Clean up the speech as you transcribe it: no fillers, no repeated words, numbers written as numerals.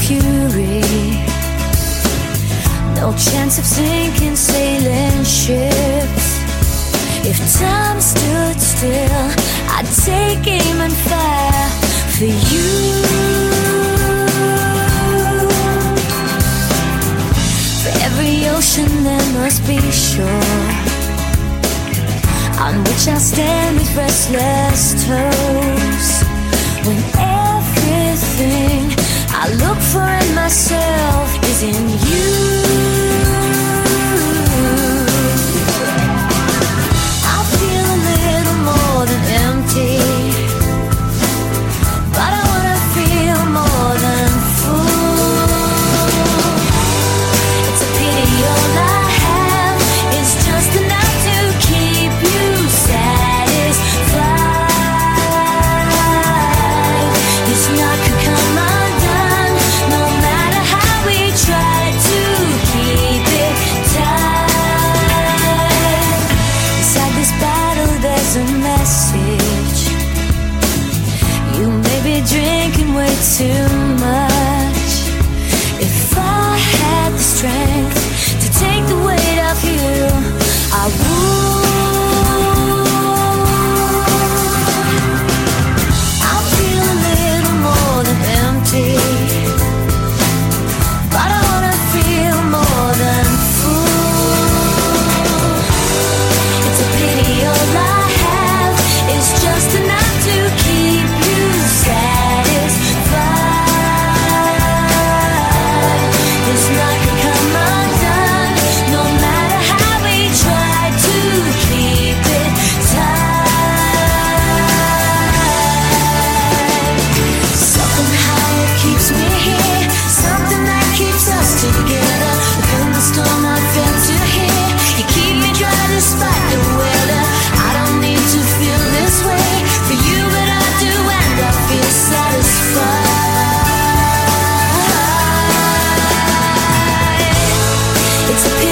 fury. No chance of sinking sailing ships. If time stood still, I'd take aim and fire for you. For every ocean there must be shore, on which I'll stand with restless toes. When everything I look for in myself is in you. More than empty, but I wanna feel more than full. It's a pity all I have is just enough to keep you satisfied. This knot could come undone, no matter how we try to keep it tight. Inside this battle there's a message. You may be drinking way too much. If I had the strength to take the weight off you, I would. I feel a little more than empty, but I wanna feel more than full. It's a pity all I have is just enough to keep you satisfied. This night can come undone, no matter how we try to keep it tight. Somehow it keeps me here, something that keeps us together. Within the storm I felt to hear, you keep me dry despite the weather. I don't need to feel this way for you, but I do, and I feel satisfied. It's a